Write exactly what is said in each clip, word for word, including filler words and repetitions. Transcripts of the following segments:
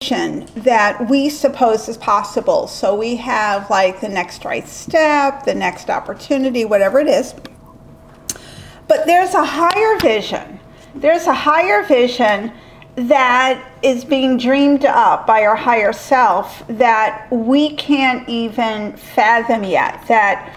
vision that we suppose is possible. So we have like the next right step, the next opportunity, whatever it is. But there's a higher vision. There's a higher vision that is being dreamed up by our higher self that we can't even fathom yet, that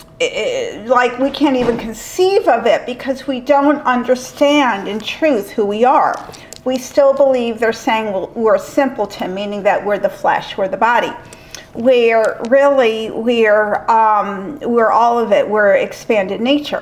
it, like we can't even conceive of it because we don't understand in truth who we are. We still believe they're saying well, we're simpleton, meaning that we're the flesh, we're the body. Where really we're um, we're all of it, we're expanded nature.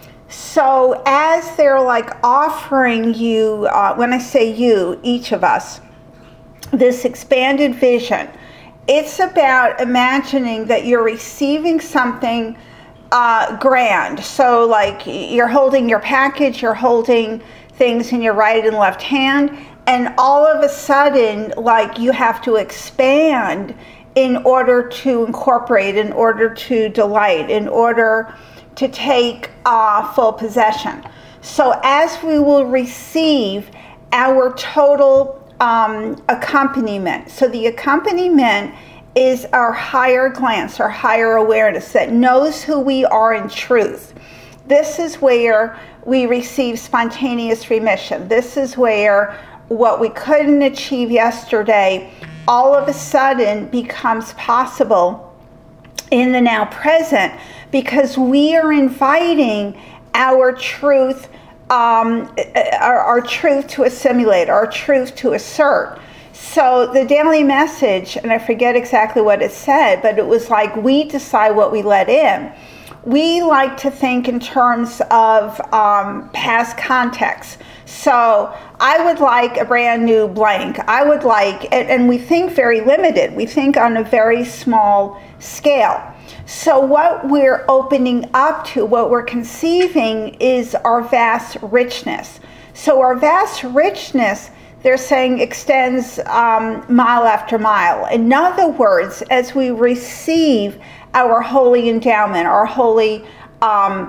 So as they're like offering you, uh, when I say you, each of us, this expanded vision, it's about imagining that you're receiving something uh, grand. So like you're holding your package, you're holding things in your right and left hand, and all of a sudden, like you have to expand in order to incorporate, in order to delight, in order to take uh, full possession. So as we will receive our total um, accompaniment, so the accompaniment is our higher glance, our higher awareness that knows who we are in truth. This is where we receive spontaneous remission. This is where what we couldn't achieve yesterday all of a sudden becomes possible in the now present, because we are inviting our truth, um, our, our truth to assimilate, our truth to assert. So the daily message, and I forget exactly what it said, but it was like we decide what we let in. We like to think in terms of um, past context. So I would like a brand new blank. I would like, and, and we think very limited. We think on a very small scale. So what we're opening up to, what we're conceiving is our vast richness. So our vast richness, they're saying, extends um, mile after mile. In other words, as we receive our holy endowment, our holy um,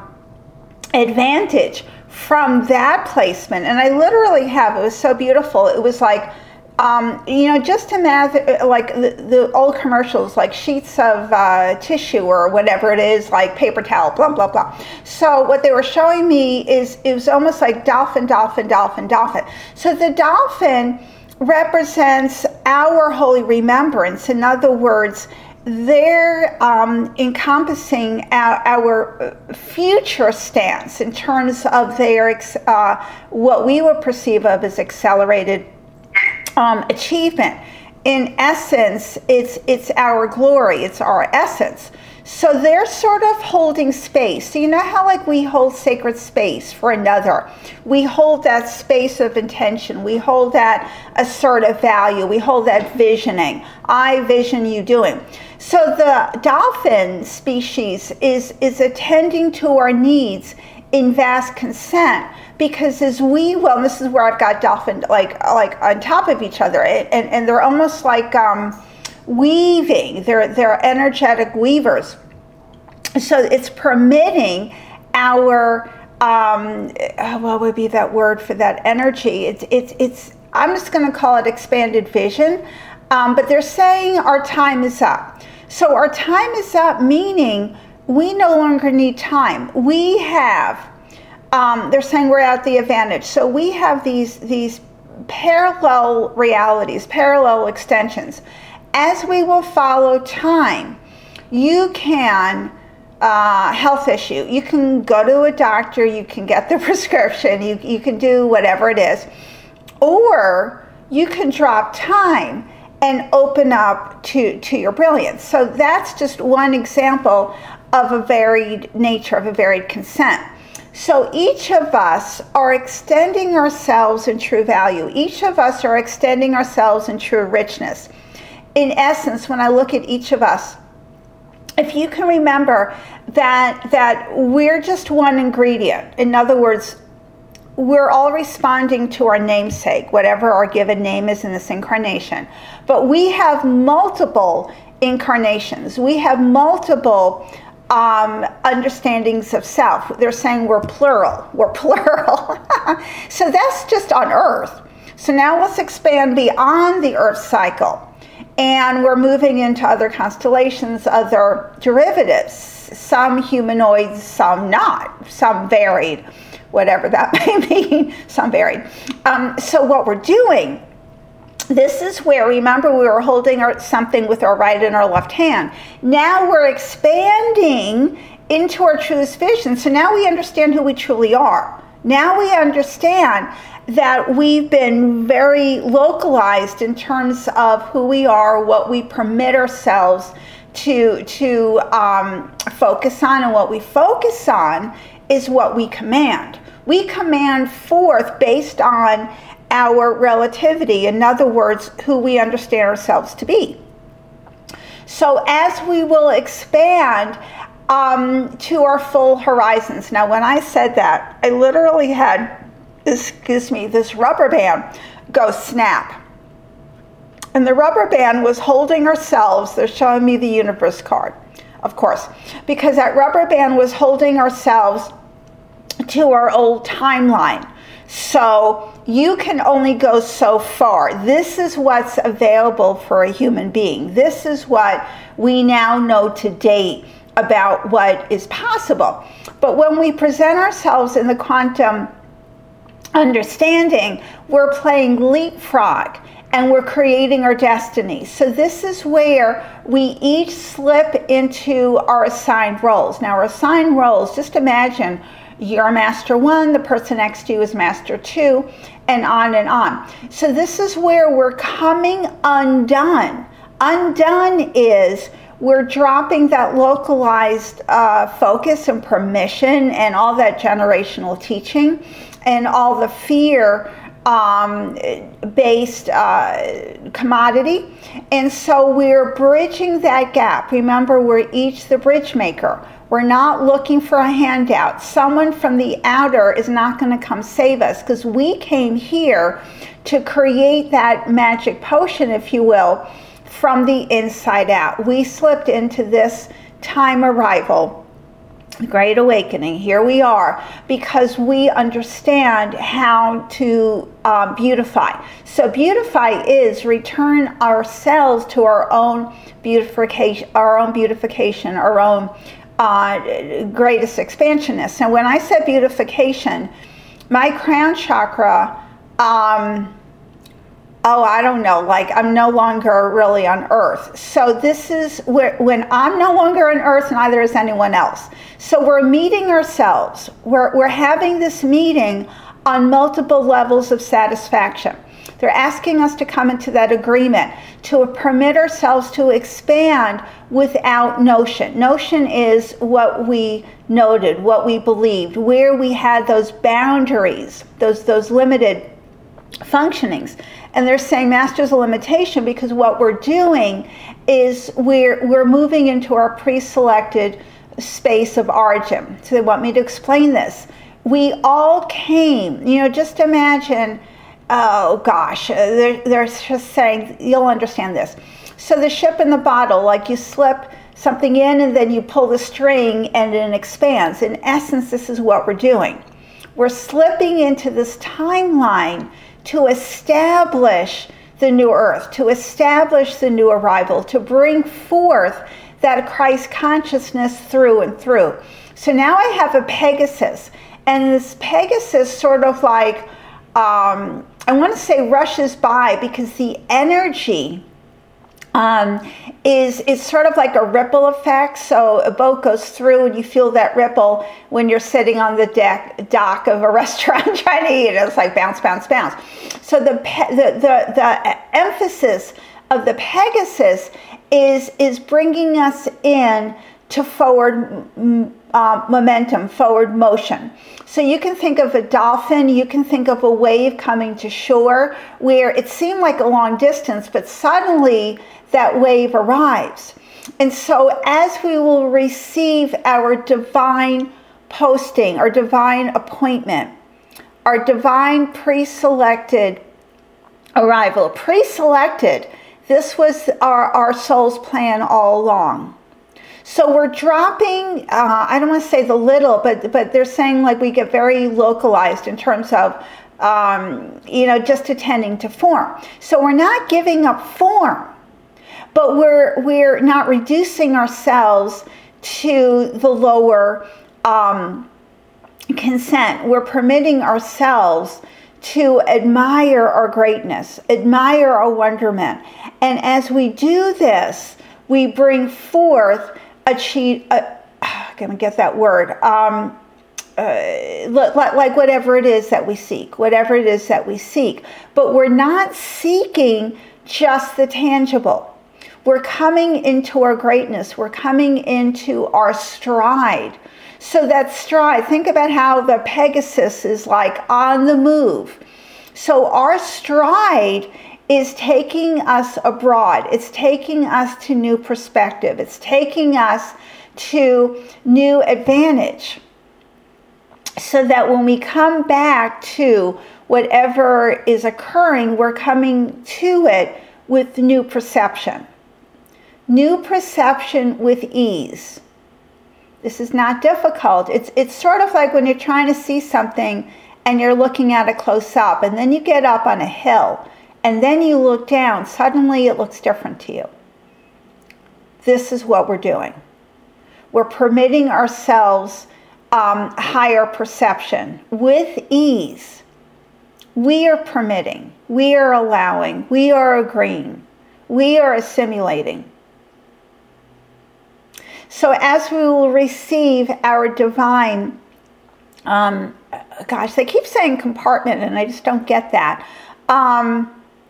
advantage from that placement, and I literally have, it was so beautiful, it was like, Um, you know, just imagine like the, the old commercials, like sheets of uh, tissue or whatever it is, like paper towel, blah, blah, blah. So what they were showing me is it was almost like dolphin, dolphin, dolphin, dolphin. So the dolphin represents our holy remembrance. In other words, they're um, encompassing our, our future stance in terms of their, uh, what we would perceive of as accelerated Um, achievement. In essence, it's it's our glory, it's our essence. So they're sort of holding space. So you know how like we hold sacred space for another? We hold that space of intention. We hold that assertive value. We hold that visioning. I vision you doing. So the dolphin species is is attending to our needs in vast consent. Because as we, well, this is where I've got dolphin like like on top of each other, and, and they're almost like um, weaving. They're they're energetic weavers. So it's permitting our um, what would be that word for that energy? It's it's it's. I'm just going to call it expanded vision. Um, but they're saying our time is up. So our time is up, meaning we no longer need time. We have. Um, they're saying we're at the advantage. So we have these these parallel realities, parallel extensions. As we will follow time, you can, uh, health issue, you can go to a doctor, you can get the prescription, you, you can do whatever it is, or you can drop time and open up to, to your brilliance. So that's just one example of a varied nature, of a varied consent. So each of us are extending ourselves in true value. Each of us are extending ourselves in true richness. In essence, when I look at each of us, if you can remember that, that we're just one ingredient. In other words, we're all responding to our namesake, whatever our given name is in this incarnation. But we have multiple incarnations. We have multiple Um, understandings of self. They're saying we're plural. We're plural. So that's just on earth. So now let's expand beyond the Earth cycle. And we're moving into other constellations, other derivatives, some humanoids, some not, some varied, whatever that may mean, some varied. Um, so what we're doing, this is where, remember, we were holding our, something with our right and our left hand. Now we're expanding into our truest vision. So now we understand who we truly are. Now we understand that we've been very localized in terms of who we are, what we permit ourselves to, to um, focus on, and what we focus on is what we command. We command forth based on our relativity, in other words, who we understand ourselves to be. So as we will expand um, to our full horizons. Now, when I said that, I literally had, excuse me, this rubber band go snap. And the rubber band was holding ourselves. They're showing me the universe card, of course, because that rubber band was holding ourselves to our old timeline. So you can only go so far. This is what's available for a human being. This is what we now know to date about what is possible. But when we present ourselves in the quantum understanding, we're playing leapfrog and we're creating our destiny. So this is where we each slip into our assigned roles. Now, our assigned roles, just imagine you're master one, the person next to you is master two, and on and on. So this is where we're coming undone. Undone is we're dropping that localized uh, focus and permission and all that generational teaching and all the fear um, based uh, commodity. And so we're bridging that gap. Remember, we're each the bridge maker. We're not looking for a handout. Someone from the outer is not going to come save us, because we came here to create that magic potion, if you will, from the inside out. We slipped into this time arrival, Great Awakening. Here we are, because we understand how to um, beautify. So beautify is return ourselves to our own beautification, our own beautification, our own Uh, greatest expansionness. Now, when I said beautification, my crown chakra, um, oh, I don't know, like I'm no longer really on earth. So this is where, when I'm no longer on earth, neither is anyone else. So we're meeting ourselves. We're, we're having this meeting on multiple levels of satisfaction. They're asking us to come into that agreement, to permit ourselves to expand without notion. Notion is what we noted, what we believed, where we had those boundaries, those those limited functionings. And they're saying master's a limitation, because what we're doing is we're we're moving into our pre-selected space of origin. So they want me to explain this. We all came, you know, just imagine. Oh gosh, they're, they're just saying, you'll understand this. So the ship in the bottle, like you slip something in and then you pull the string and it expands. In essence, this is what we're doing. We're slipping into this timeline to establish the new earth, to establish the new arrival, to bring forth that Christ consciousness through and through. So now I have a Pegasus, and this Pegasus sort of like, um, I want to say rushes by, because the energy um, is, is sort of like a ripple effect. So a boat goes through and you feel that ripple when you're sitting on the deck, dock of a restaurant trying to eat. It's like bounce, bounce, bounce. So the, the, the, the emphasis of the Pegasus is, is bringing us in to forward uh, momentum, forward motion. So you can think of a dolphin, you can think of a wave coming to shore where it seemed like a long distance, but suddenly that wave arrives. And so as we will receive our divine posting, our divine appointment, our divine pre-selected arrival, pre-selected, this was our, our soul's plan all along. So we're dropping, uh, I don't want to say the little, but but they're saying like we get very localized in terms of um, you know, just attending to form. So we're not giving up form, but we're we're not reducing ourselves to the lower um, consent. We're permitting ourselves to admire our greatness, admire our wonderment. And as we do this, we bring forth a cheat, uh, I'm going to get that word, um, uh, like whatever it is that we seek, whatever it is that we seek. But we're not seeking just the tangible. We're coming into our greatness. We're coming into our stride. So that stride, think about how the Pegasus is like on the move. So our stride is taking us abroad. It's taking us to new perspective. It's taking us to new advantage. So that when we come back to whatever is occurring, we're coming to it with new perception. New perception with ease. This is not difficult. It's it's sort of like when you're trying to see something and you're looking at it close up, and then you get up on a hill and then you look down. Suddenly it looks different to you. This is what we're doing. We're permitting ourselves um, higher perception with ease. We are permitting. We are allowing. We are agreeing. We are assimilating. So as we will receive our divine, um, gosh, they keep saying compartment, and I just don't get that. Um,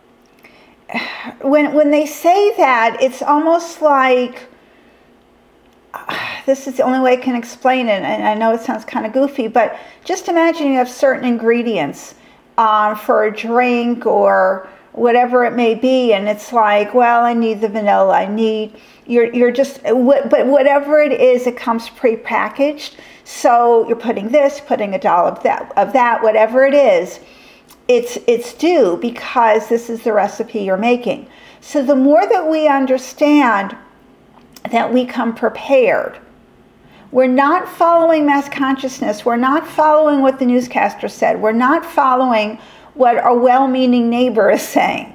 when when they say that, it's almost like, uh, this is the only way I can explain it, and I know it sounds kind of goofy, but just imagine you have certain ingredients um, for a drink or whatever it may be, and it's like, well, I need the vanilla, I need... You're you're just, but whatever it is, it comes pre-packaged. So you're putting this, putting a dollop of that, of that, whatever it is, it's it's due because this is the recipe you're making. So the more that we understand that we come prepared, we're not following mass consciousness. We're not following what the newscaster said. We're not following what a well-meaning neighbor is saying.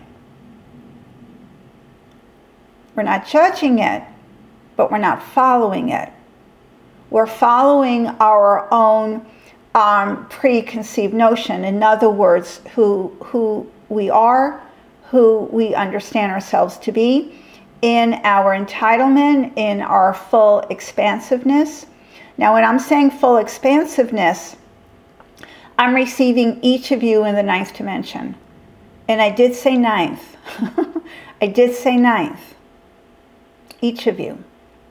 We're not judging it, but we're not following it. We're following our own um, preconceived notion. In other words, who, who we are, who we understand ourselves to be, in our entitlement, in our full expansiveness. Now, when I'm saying full expansiveness, I'm receiving each of you in the ninth dimension. And I did say ninth. I did say ninth. Each of you.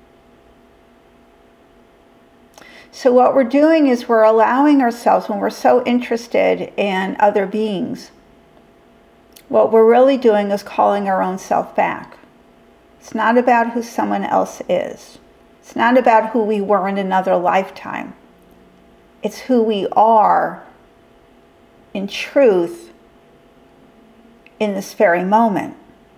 So what we're doing is we're allowing ourselves, when we're so interested in other beings, what we're really doing is calling our own self back. It's not about who someone else is. It's not about who we were in another lifetime. It's who we are in truth in this very moment.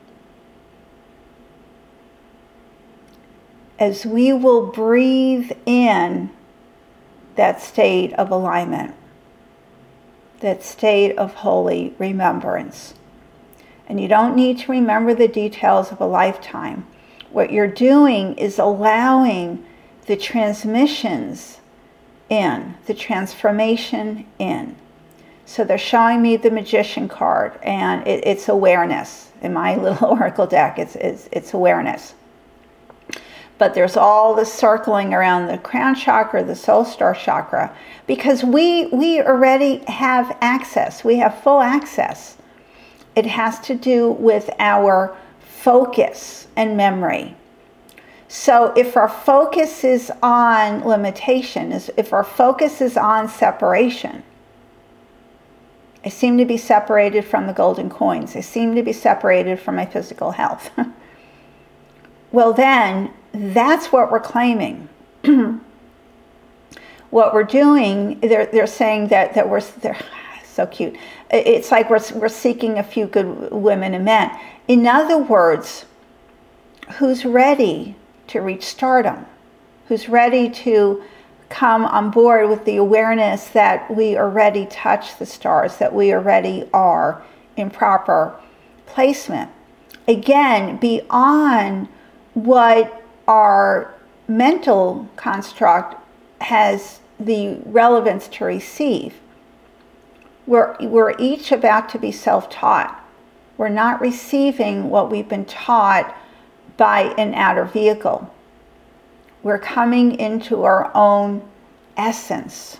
As we will breathe in that state of alignment, that state of holy remembrance. And you don't need to remember the details of a lifetime. What you're doing is allowing the transmissions in, the transformation in. So they're showing me the magician card, and it, it's awareness. In my little oracle deck, it's, it's, it's awareness. But there's all this circling around the crown chakra, the soul star chakra, because we we already have access. We have full access. It has to do with our focus and memory. So if our focus is on limitation, if our focus is on separation, I seem to be separated from the golden coins. I seem to be separated from my physical health. Well, then, that's what we're claiming. What we're doing, they're, they're saying that, that we're, they're so cute. It's like we're, we're seeking a few good women and men. In other words, who's ready to reach stardom? Who's ready to come on board with the awareness that we already touch the stars, that we already are in proper placement. Again, beyond what our mental construct has the relevance to receive. We're, we're each about to be self-taught. We're not receiving what we've been taught by an outer vehicle. We're coming into our own essence,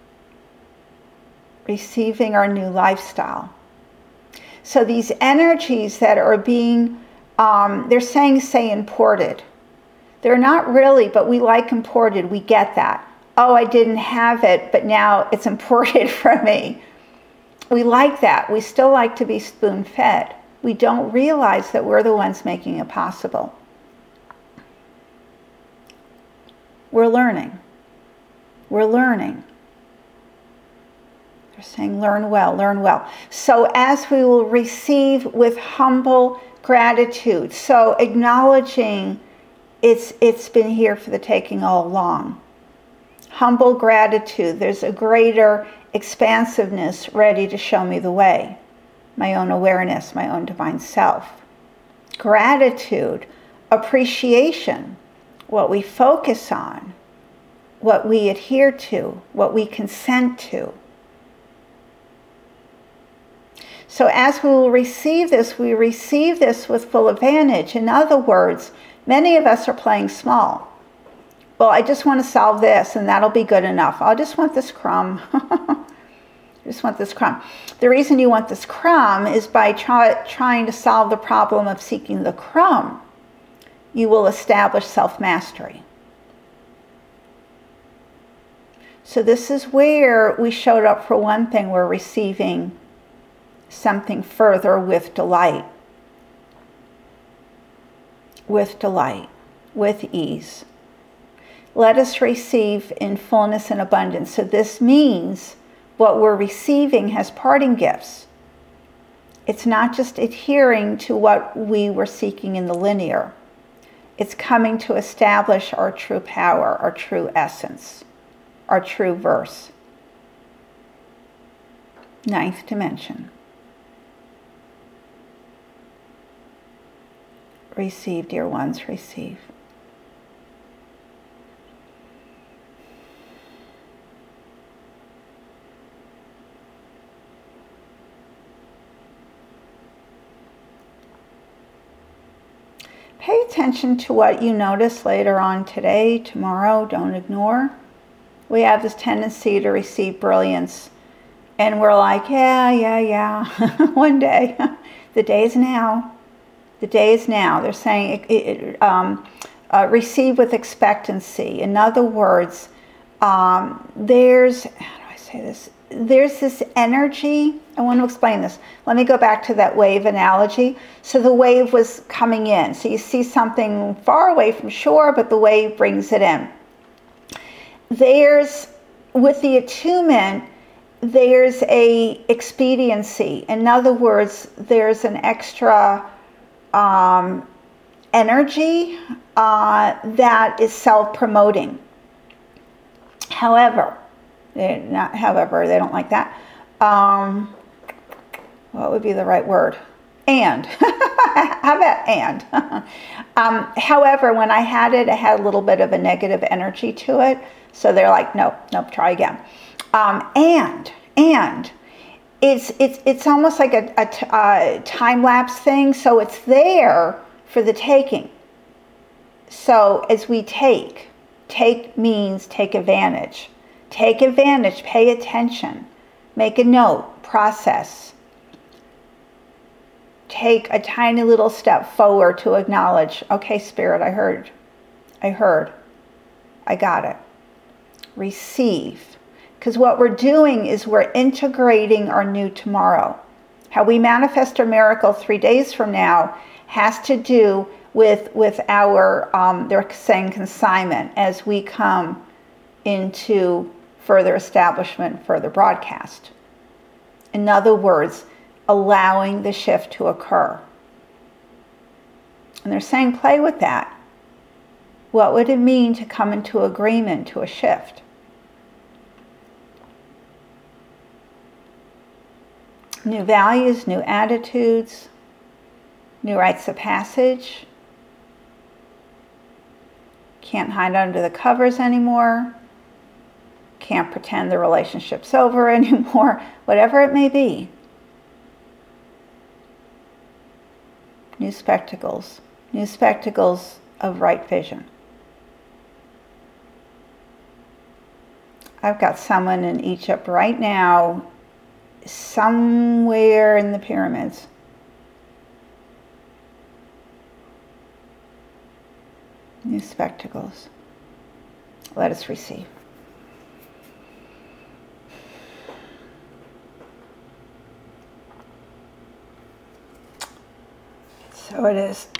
receiving our new lifestyle. So these energies that are being, um, they're saying, say, imported. They're not really, but we like imported. We get that. Oh, I didn't have it, but now it's imported from me. We like that. We still like to be spoon-fed. We don't realize that we're the ones making it possible. We're learning. We're learning. They're saying, learn well, learn well. So as we will receive with humble gratitude, so acknowledging it's it's been here for the taking all along. Humble gratitude, there's a greater expansiveness ready to show me the way. My own awareness, my own divine self. Gratitude, appreciation, what we focus on, what we adhere to, what we consent to. So as we will receive this, we receive this with full advantage. In other words, many of us are playing small. Well, I just want to solve this and that'll be good enough. I just want this crumb. I just want this crumb. The reason you want this crumb is by try, trying to solve the problem of seeking the crumb, you will establish self-mastery. So this is where we showed up for one thing. We're receiving something further with delight. With delight, with ease. Let us receive in fullness and abundance. So this means what we're receiving has parting gifts. It's not just adhering to what we were seeking in the linear. It's coming to establish our true power, our true essence, our true verse. Ninth dimension. Receive, dear ones, receive. Pay attention to what you notice later on today, tomorrow. Don't ignore. We have this tendency to receive brilliance, and we're like, yeah, yeah, yeah, one day. The day is now. The day is now. They're saying it, it, um, uh, receive with expectancy. In other words, um, there's, how do I say this? There's this energy. I want to explain this. Let me go back to that wave analogy. So the wave was coming in. So you see something far away from shore, but the wave brings it in. There's, with the attunement, there's a expediency. In other words, there's an extra um, energy uh, that is self-promoting. However, they not however, they don't like that. Um, what would be the right word? And. How about and? um, however, when I had it, it had a little bit of a negative energy to it. So they're like, nope, nope, try again. Um, and, and, it's, it's, it's almost like a, a, t- a time-lapse thing. So it's there for the taking. So as we take, take means take advantage. Take advantage, pay attention, make a note, process. Take a tiny little step forward to acknowledge, okay, Spirit, I heard, I heard, I got it. Receive. Because what we're doing is we're integrating our new tomorrow. How we manifest our miracle three days from now has to do with, with our, um, they're saying consignment, as we come into further establishment, further broadcast. In other words, allowing the shift to occur. And they're saying, play with that. What would it mean to come into agreement to a shift? New values, new attitudes, new rites of passage. Can't hide under the covers anymore. Can't pretend the relationship's over anymore. Whatever it may be. New spectacles. New spectacles of right vision. I've got someone in Egypt right now, somewhere in the pyramids. New spectacles. Let us receive. So it is.